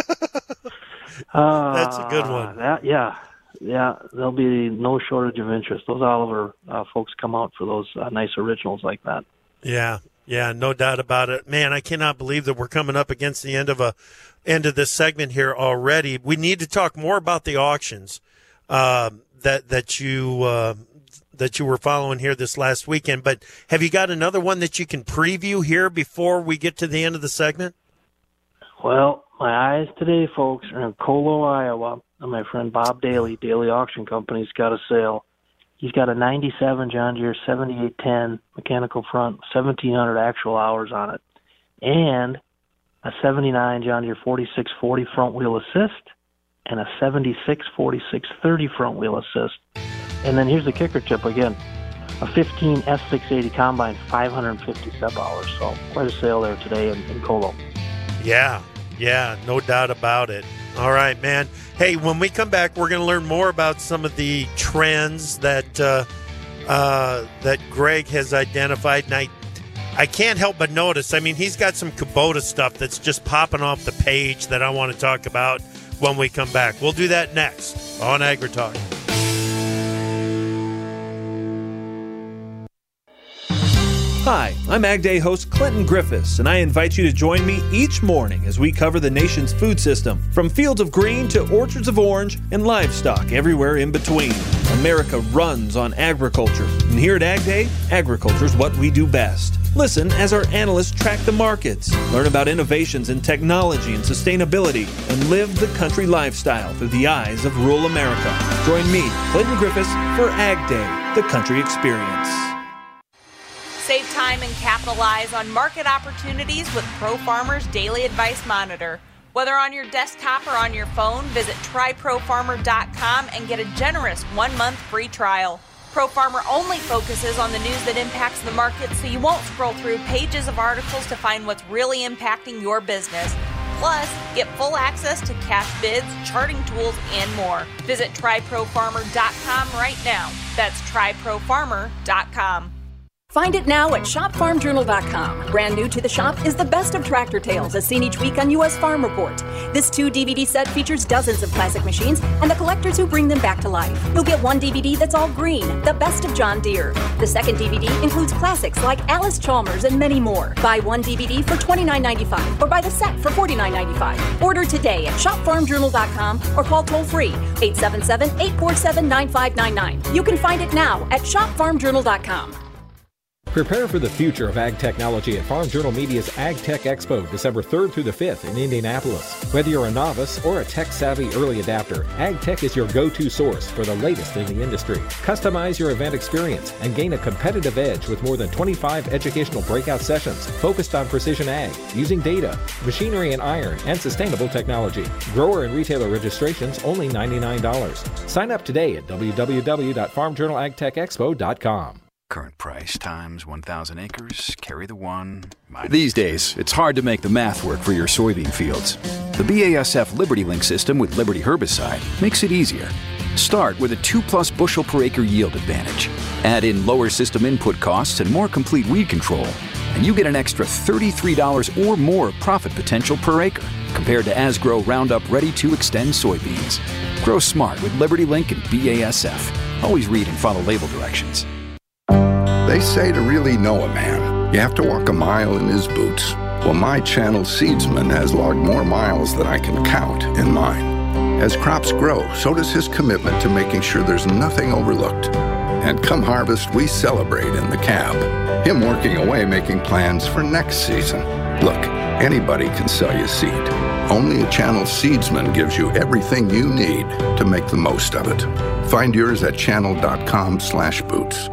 Uh, That's a good one. That, yeah, yeah, there'll be no shortage of interest. Those Oliver uh, folks come out for those uh, nice originals like that. Yeah, yeah, no doubt about it. Man, I cannot believe that we're coming up against the end of a end of this segment here already. We need to talk more about the auctions uh, that that you uh, that you were following here this last weekend. But have you got another one that you can preview here before we get to the end of the segment? Well, my eyes today, folks, are in Colo, Iowa. And my friend Bob Daly, Daly Auction Company's got a sale. He's got a ninety-seven John Deere seventy-eight ten mechanical front, seventeen hundred actual hours on it, and a seventy-nine John Deere forty-six forty front wheel assist, and a seventy-six forty-six thirty front wheel assist. And then here's the kicker, Chip, again, a fifteen S six eighty combine, five hundred fifty sub hours. So quite a sale there today in, in Colo. Yeah, yeah, no doubt about it. All right, man. Hey, when we come back, we're going to learn more about some of the trends that uh, uh, that Greg has identified. And I, I can't help but notice, I mean, he's got some Kubota stuff that's just popping off the page that I want to talk about when we come back. We'll do that next on AgriTalk. Hi, I'm Ag Day host Clinton Griffiths, and I invite you to join me each morning as we cover the nation's food system, from fields of green to orchards of orange and livestock everywhere in between. America runs on agriculture, and here at Ag Day, agriculture is what we do best. Listen as our analysts track the markets, learn about innovations in technology and sustainability, and live the country lifestyle through the eyes of rural America. Join me, Clinton Griffiths, for Ag Day, the country experience. Save time and capitalize on market opportunities with Pro Farmer's Daily Advice Monitor. Whether on your desktop or on your phone, visit try pro farmer dot com and get a generous one-month free trial. Pro Farmer only focuses on the news that impacts the market, so you won't scroll through pages of articles to find what's really impacting your business. Plus, get full access to cash bids, charting tools, and more. Visit try pro farmer dot com right now. That's try pro farmer dot com. Find it now at shop farm journal dot com. Brand new to the shop is the best of tractor tales, as seen each week on U S Farm Report. This two D V D set features dozens of classic machines and the collectors who bring them back to life. You'll get one D V D that's all green, the best of John Deere. The second D V D includes classics like Alice Chalmers and many more. Buy one D V D for twenty-nine ninety-five or buy the set for forty-nine ninety-five. Order today at shop farm journal dot com or call toll-free eight seven seven, eight four seven, nine five nine nine. You can find it now at shop farm journal dot com. Prepare for the future of ag technology at Farm Journal Media's Ag Tech Expo, December third through the fifth in Indianapolis. Whether you're a novice or a tech-savvy early adapter, Ag Tech is your go-to source for the latest in the industry. Customize your event experience and gain a competitive edge with more than twenty-five educational breakout sessions focused on precision ag, using data, machinery and iron, and sustainable technology. Grower and retailer registrations only ninety-nine dollars. Sign up today at w w w dot farm journal ag tech expo dot com. Current price times one thousand acres, carry the one. Minus. These days, it's hard to make the math work for your soybean fields. The B A S F LibertyLink system with Liberty herbicide makes it easier. Start with a two plus bushel per acre yield advantage. Add in lower system input costs and more complete weed control, and you get an extra thirty-three dollars or more profit potential per acre compared to Asgrow Roundup Ready to Extend soybeans. Grow smart with LibertyLink and B A S F. Always read and follow label directions. They say to really know a man, you have to walk a mile in his boots. Well, my Channel Seedsman has logged more miles than I can count in mine. As crops grow, so does his commitment to making sure there's nothing overlooked. And come harvest, we celebrate in the cab. Him working away making plans for next season. Look, anybody can sell you seed. Only a Channel Seedsman gives you everything you need to make the most of it. Find yours at channel.com slash boots.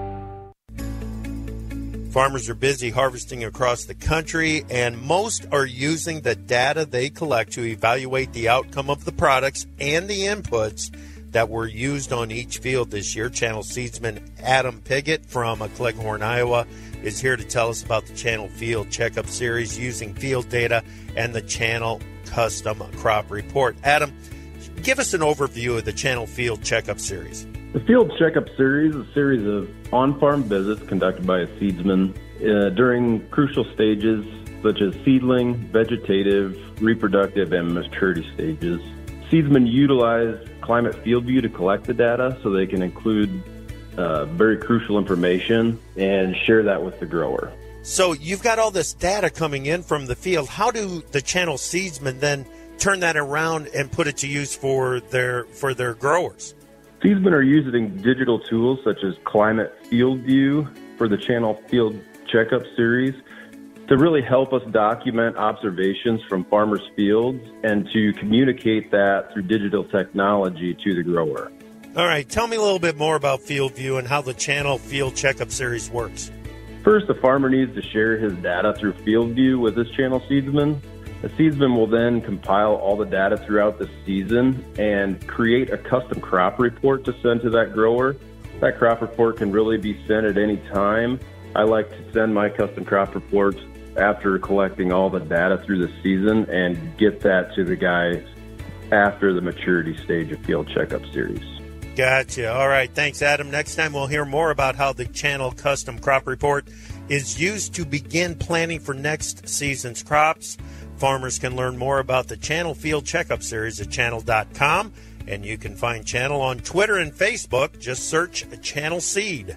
Farmers are busy harvesting across the country, and most are using the data they collect to evaluate the outcome of the products and the inputs that were used on each field this year. Channel Seedsman Adam Piggott from Cleghorn, Iowa, is here to tell us about the Channel Field Checkup Series using field data and the Channel Custom Crop Report. Adam, give us an overview of the Channel Field Checkup Series. The Field Checkup Series is a series of on-farm visits conducted by a seedsman uh, during crucial stages such as seedling, vegetative, reproductive, and maturity stages. Seedsmen utilize Climate Field View to collect the data so they can include uh, very crucial information and share that with the grower. So you've got all this data coming in from the field. How do the Channel Seedsmen then turn that around and put it to use for their for their growers? Seedsmen are using digital tools such as Climate Field View for the Channel Field Checkup Series to really help us document observations from farmers' fields and to communicate that through digital technology to the grower. All right, tell me a little bit more about Field View and how the Channel Field Checkup Series works. First, the farmer needs to share his data through Field View with his Channel Seedsman. The seedsman will then compile all the data throughout the season and create a custom crop report to send to that grower. That crop report can really be sent at any time. I like to send my custom crop reports after collecting all the data through the season and get that to the guys after the maturity stage of Field Checkup Series. Gotcha. All right. Thanks, Adam. Next time we'll hear more about how the Channel Custom Crop Report is used to begin planning for next season's crops. Farmers can learn more about the Channel Field Checkup Series at channel dot com, and you can find Channel on Twitter and Facebook. Just search Channel Seed.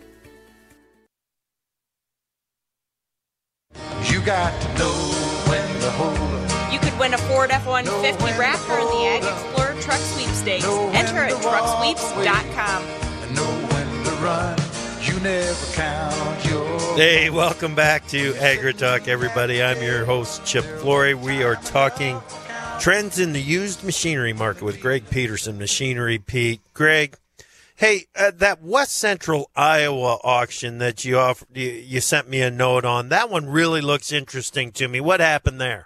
You got to know when to hold up. You could win a Ford F one fifty Raptor in the Ag Explorer Truck Sweepstakes. Enter at truck sweeps dot com. Know when to run. You never count your... Hey, welcome back to AgriTalk, everybody. I'm your host, Chip Flory. We are talking trends in the used machinery market with Greg Peterson, Machinery Pete. Greg, hey, uh, that West Central Iowa auction that you, offered, you you sent me a note on, that one really looks interesting to me. What happened there?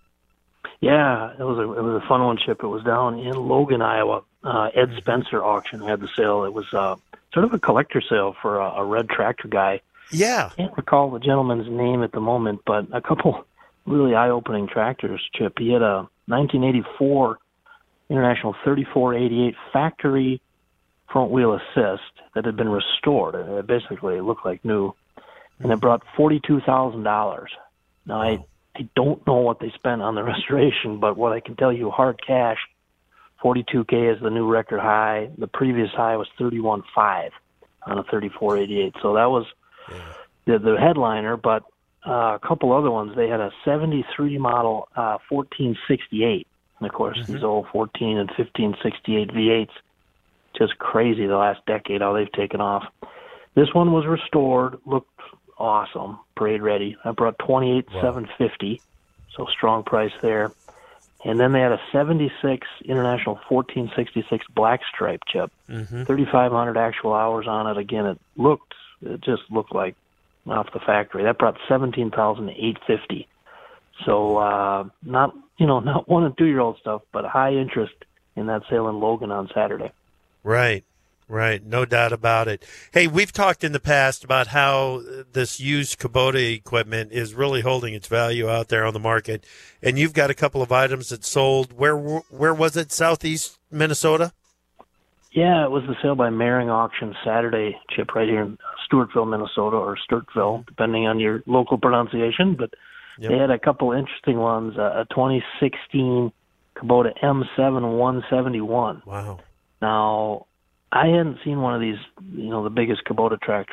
Yeah, it was a it was a fun one, Chip. It was down in Logan, Iowa. Uh, Ed Spencer auction had the sale. It was uh, sort of a collector sale for a, a red tractor guy. Yeah. I can't recall the gentleman's name at the moment, but a couple really eye-opening tractors, Chip. He had a nineteen eighty-four International thirty-four eighty-eight factory front-wheel assist that had been restored. It basically looked like new, and it brought forty-two thousand dollars. Now, I, I don't know what they spent on the restoration, but what I can tell you, hard cash, forty-two K is the new record high. The previous high was thirty-one five on a thirty-four eighty-eight. So that was the, the headliner, but uh, a couple other ones. They had a seventy-three model uh, fourteen sixty-eight. And, of course, mm-hmm. these old fourteen and fifteen sixty-eight V eights, just crazy the last decade how they've taken off. This one was restored, looked awesome, parade ready. I brought twenty-eight seven fifty, so strong price there. And then they had a seventy-six International fourteen sixty-six black stripe chip, mm-hmm. thirty-five hundred actual hours on it. Again, it looked, it just looked like off the factory. That brought seventeen thousand eight hundred fifty. So uh, not, you know, not one and two year old stuff, but high interest in that sale in Logan on Saturday. Right. Right, no doubt about it. Hey, we've talked in the past about how this used Kubota equipment is really holding its value out there on the market, and you've got a couple of items that sold. Where where was it? Southeast Minnesota? Yeah, it was the sale by Mehring Auction Saturday, Chip, right here in Stewartville, Minnesota, or Sturtville, depending on your local pronunciation. But yep. They had a couple interesting ones. Uh, a twenty sixteen Kubota M seven one seventy-one. Wow. Now, I hadn't seen one of these, you know, the biggest Kubota tractor.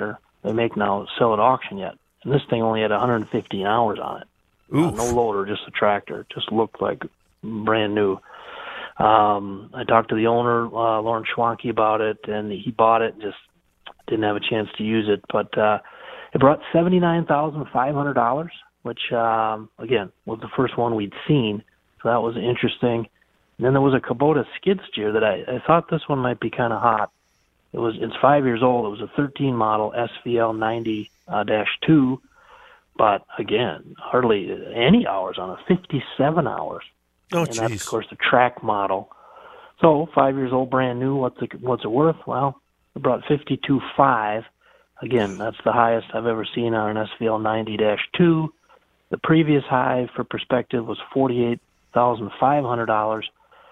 they make now sell at auction yet. And this thing only had one hundred fifteen hours on it. Uh, no loader, just a tractor. Just looked like brand new. Um, I talked to the owner, uh, Lauren Schwanke, about it, and he bought it and just didn't have a chance to use it. But uh, it brought seventy-nine thousand five hundred dollars, which, um, again, was the first one we'd seen. So that was interesting. And then there was a Kubota skid steer that I, I thought this one might be kind of hot. It was It's five years old. It was a thirteen model S V L ninety dash two. But, again, hardly any hours on it, fifty-seven hours. Oh, and geez. that's, of course, the track model. So, five years old, brand new. What's it, what's it worth? Well, it brought fifty-two five. Again, that's the highest I've ever seen on an S V L ninety dash two. The previous high, for perspective, was forty-eight thousand five hundred dollars,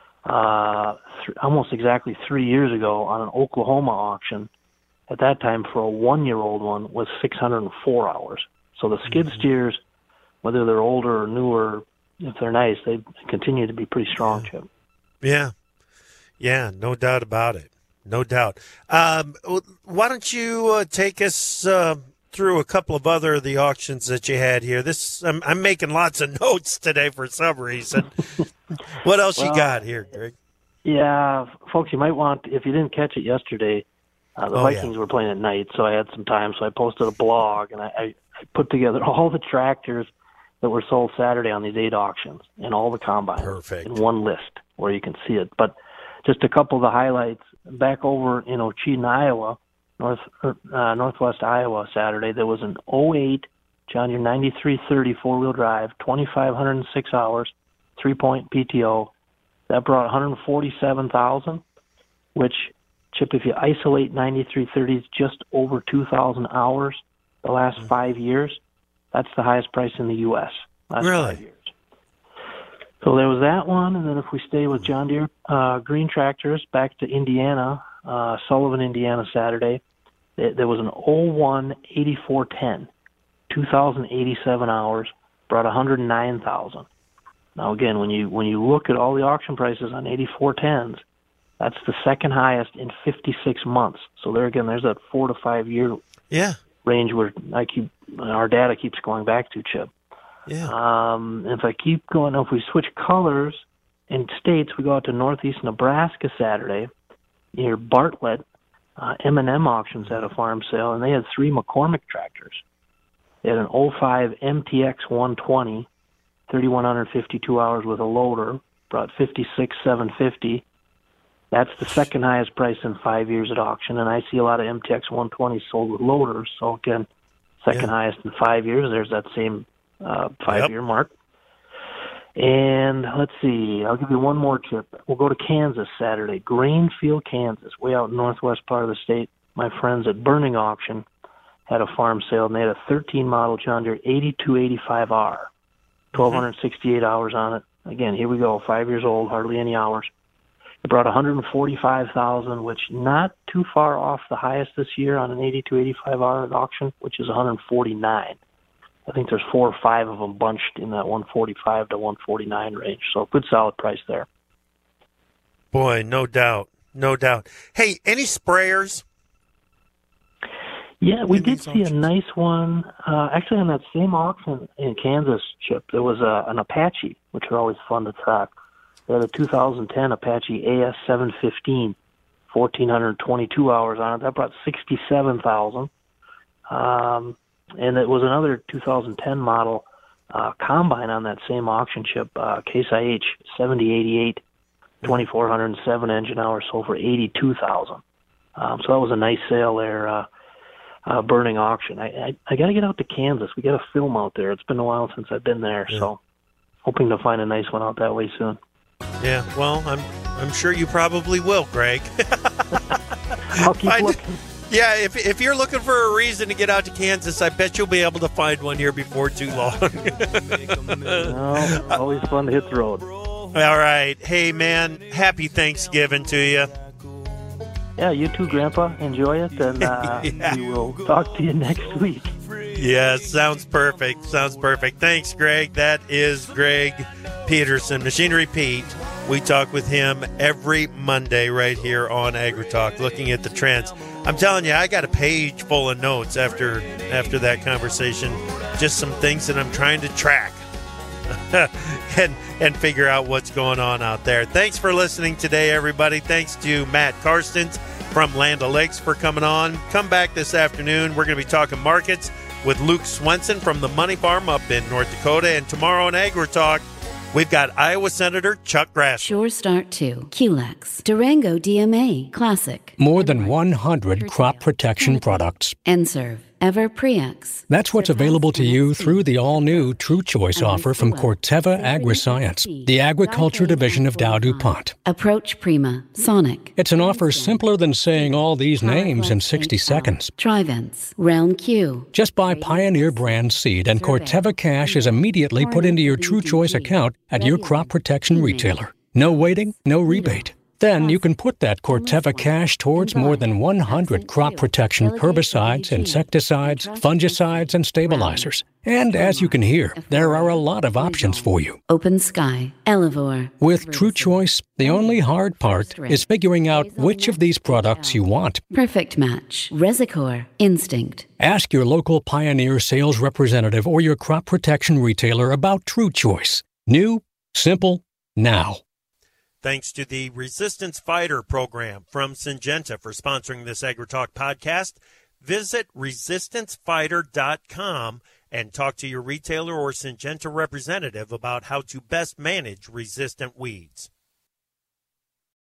uh, th- almost exactly three years ago on an Oklahoma auction. At that time, for a one-year-old one, was six hundred four hours. So the skid mm-hmm. steers, whether they're older or newer, if they're nice, they continue to be pretty strong, Chip. Yeah. Yeah, no doubt about it. No doubt. Um, why don't you uh, take us uh, through a couple of other of the auctions that you had here? This I'm, I'm making lots of notes today for some reason. What else well, you got here, Greg? Yeah, folks, you might want, if you didn't catch it yesterday, uh, the oh, Vikings yeah. were playing at night, so I had some time, so I posted a blog, and I, I, I put together all the tractors that were sold Saturday on these eight auctions and all the combines Perfect. in one list where you can see it. But just a couple of the highlights. Back over in Ocheyedan, Iowa, north uh, northwest Iowa, Saturday, there was an oh eight John Deere ninety-three thirty four-wheel drive, two thousand five hundred six hours, three-point P T O. That brought one hundred forty-seven thousand dollars, which, Chip, if you isolate ninety-three thirties just over two thousand hours the last mm-hmm. five years, that's the highest price in the U S last really? five years. So there was that one, and then if we stay with John Deere uh, green tractors, back to Indiana, uh, Sullivan, Indiana, Saturday, there, there was an oh one eighty-four ten, two thousand eighty-seven hours, brought one hundred nine thousand dollars. Now again, when you when you look at all the auction prices on eighty-four tens, that's the second highest in fifty-six months. So there again, there's that four to five year yeah. range where I keep our data keeps going back to, Chip. Yeah. Um, if I keep going, if we switch colors in states, we go out to northeast Nebraska Saturday near Bartlett. Uh, M and M Auctions had a farm sale, and they had three McCormick tractors. They had an oh five M T X one twenty, three thousand one hundred fifty-two hours with a loader, brought fifty-six thousand seven hundred fifty dollars. That's the second highest price in five years at auction, and I see a lot of M T X one twenties sold with loaders. So again, second yeah. highest in five years. There's that same Uh, five-year yep. mark. And let's see, I'll give you one more tip. We'll go to Kansas Saturday, Greenfield, Kansas, way out in the northwest part of the state. My friends at Burning Auction had a farm sale, and they had a thirteen model John Deere eighty-two eighty-five R, one thousand two hundred sixty-eight mm-hmm. hours on it. Again, here we go, five years old, hardly any hours. It brought one hundred forty-five thousand dollars, which not too far off the highest this year on an eighty-two eighty-five R at auction, which is one hundred forty-nine. I think there's four or five of them bunched in that one forty-five to one forty-nine range. So good solid price there. Boy, no doubt. No doubt. Hey, any sprayers? Yeah, we did see a nice one. Uh, actually, on that same auction in Kansas, Chip, there was a, an Apache, which are always fun to track. They had a two thousand ten Apache A S seven fifteen, one thousand four hundred twenty-two hours on it. That brought sixty-seven thousand dollars. Um, and it was another two thousand ten model uh, combine on that same auction, Chip, uh, Case I H seventy eighty-eight, two thousand four hundred seven engine hours, sold for eighty-two thousand dollars. Um, so that was a nice sale there. Uh, Uh, Burning Auction. I I, I got to get out to Kansas. We got to film out there. It's been a while since I've been there, yeah. so hoping to find a nice one out that way soon. Yeah, well, I'm I'm sure you probably will, Greg. I'll keep find, looking. Yeah, if if you're looking for a reason to get out to Kansas, I bet you'll be able to find one here before too long. No, always fun to hit the road. All right, hey man, happy Thanksgiving to you. Yeah, you too, Grandpa. Enjoy it, and uh, yeah. we will talk to you next week. Yeah, sounds perfect. Sounds perfect. Thanks, Greg. That is Greg Peterson, Machinery Pete. We talk with him every Monday right here on AgriTalk, looking at the trends. I'm telling you, I got a page full of notes after after that conversation. Just some things that I'm trying to track and and figure out what's going on out there. Thanks for listening today, everybody. Thanks to Matt Karstens from Land O'Lakes for coming on. Come back this afternoon. We're going to be talking markets with Luke Swenson from the Money Farm up in North Dakota. And tomorrow on AgriTalk, we've got Iowa Senator Chuck Grassley. Sure Start two, Q-Lex, Durango D M A, Classic. More than one hundred crop protection products. N-Serve, Ever Prex. That's what's available to you through the all-new True Choice offer from Corteva Agriscience, the agriculture division of Dow DuPont. Approach Prima, Sonic. It's an offer simpler than saying all these names in sixty seconds. Trivence, Realm Q. Just buy Pioneer brand seed and Corteva cash is immediately put into your True Choice account at your crop protection retailer. No waiting, no rebate. Then you can put that Corteva cash towards more than one hundred crop protection herbicides, insecticides, fungicides, and stabilizers. And as you can hear, there are a lot of options for you. Open Sky, Elevore. With True Choice, the only hard part is figuring out which of these products you want. Perfect Match, Resicor, Instinct. Ask your local Pioneer sales representative or your crop protection retailer about True Choice. New, simple, now. Thanks to the Resistance Fighter program from Syngenta for sponsoring this AgriTalk podcast. Visit resistance fighter dot com and talk to your retailer or Syngenta representative about how to best manage resistant weeds.